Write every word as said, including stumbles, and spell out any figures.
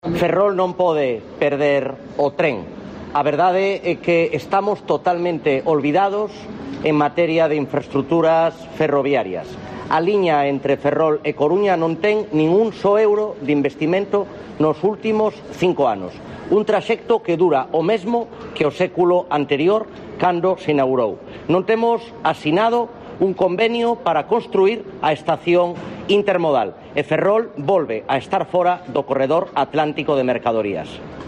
Ferrol non pode perder o tren. A verdade é que estamos totalmente olvidados en materia de infraestructuras ferroviarias. A liña entre Ferrol e Coruña non ten nin un só euro de investimento nos últimos cinco anos. Un traxecto que dura o mesmo que o século anterior cando se inaugurou. Non temos asinado un convenio para construir a estación intermodal e Ferrol volve a estar fora do corredor atlántico de mercadorías.